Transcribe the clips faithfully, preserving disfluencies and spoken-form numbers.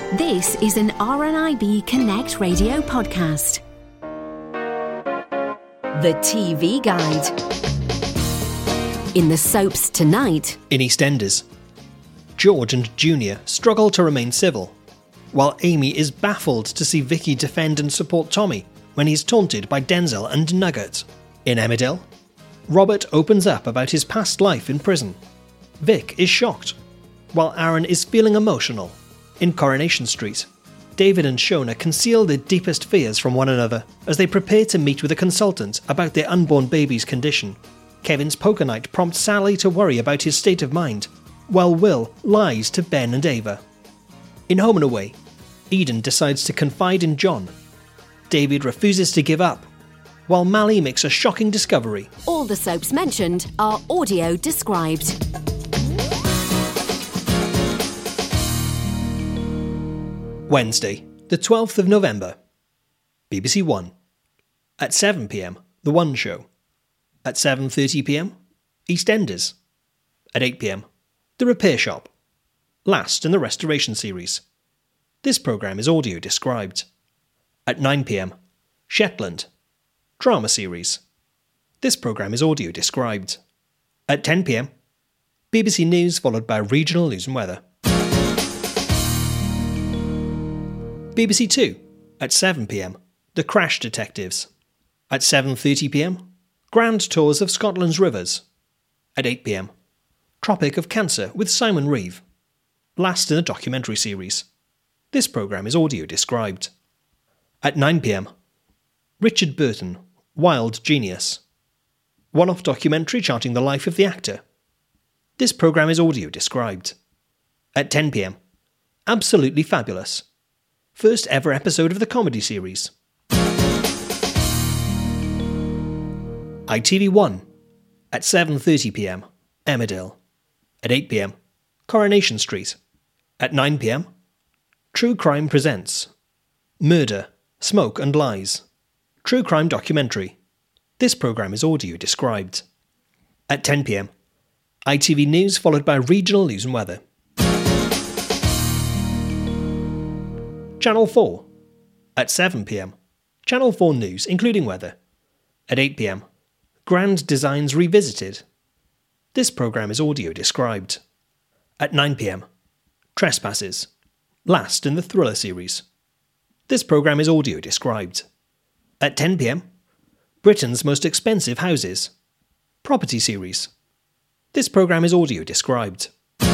This is an R N I B Connect radio podcast. The T V Guide. In the soaps tonight. In EastEnders, George and Junior struggle to remain civil, while Amy is baffled to see Vicky defend and support Tommy when he's taunted by Denzel and Nugget. In Emmerdale, Robert opens up about his past life in prison. Vic is shocked, while Aaron is feeling emotional. In Coronation Street, David and Shona conceal their deepest fears from one another as they prepare to meet with a consultant about their unborn baby's condition. Kevin's poker night prompts Sally to worry about his state of mind, while Will lies to Ben and Ava. In Home and Away, Eden decides to confide in John. David refuses to give up, while Mally makes a shocking discovery. All the soaps mentioned are audio described. Wednesday, the twelfth of November. B B C One. At seven p m, The One Show. At seven thirty p m, EastEnders. At eight p m, The Repair Shop. Last in the Restoration series. This programme is audio described. At nine p m, Shetland. Drama series. This programme is audio described. At ten p m, B B C News followed by regional news and weather. B B C Two. At seven p m, The Crash Detectives. At seven thirty p m, Grand Tours of Scotland's Rivers. At eight p m, Tropic of Cancer with Simon Reeve. Last in the documentary series. This programme is audio described. At nine p m, Richard Burton, Wild Genius. One-off documentary charting the life of the actor. This programme is audio described. At ten p m, Absolutely Fabulous. First ever episode of the comedy series. I T V One. At seven thirty p m, Emmerdale. At eight p m, Coronation Street. At nine p m, True Crime Presents. Murder, Smoke and Lies. True crime documentary. This programme is audio described. At ten p m, I T V News followed by regional news and weather. Channel four. At seven p m, Channel four News, including weather. At eight p m, Grand Designs Revisited. This programme is audio described. At nine p m, Trespasses. Last in the Thriller series. This programme is audio described. At ten p m, Britain's Most Expensive Houses. Property series. This programme is audio described.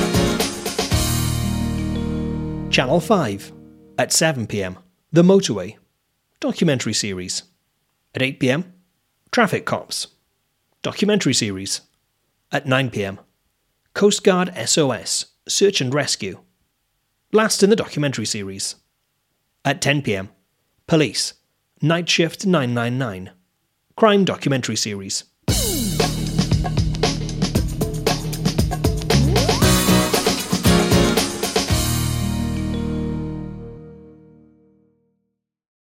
Channel five. At seven p m, The Motorway. Documentary series. At eight p m, Traffic Cops. Documentary series. At nine p m, Coast Guard S O S. Search and Rescue. Last in the documentary series. At ten p m, Police. Night Shift nine nine nine. Crime documentary series.